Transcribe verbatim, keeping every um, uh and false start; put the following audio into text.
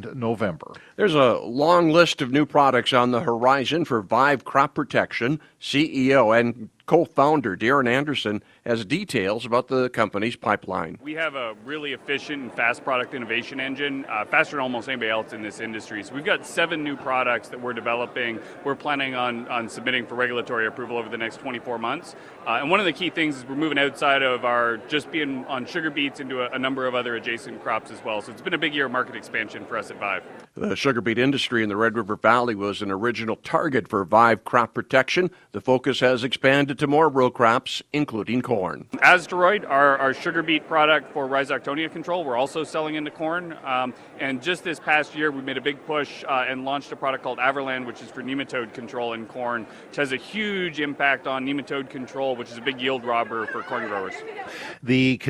and November. There's a long list of new products on the horizon for Vive Crop Protection. C E O and co-founder Darren Anderson has details about the company's pipeline. We have a really efficient and fast product innovation engine, uh, faster than almost anybody else in this industry. So we've got seven new products that we're developing. We're planning on, on submitting for regulatory approval over the next twenty-four months. Uh, and one of the key things is we're moving outside of our just being on sugar beets into a, a number of other adjacent crops as well. So it's been a big year of market expansion for us at Vive. The sugar beet industry in the Red River Valley was an original target for Vive Crop Protection. The focus has expanded to more row crops, including corn. Asteroid, our, our sugar beet product for rhizoctonia control, we're also selling into corn. Um, and just this past year, we made a big push uh, and launched a product called Averland, which is for nematode control in corn, which has a huge impact on nematode control, which is a big yield robber for corn growers. The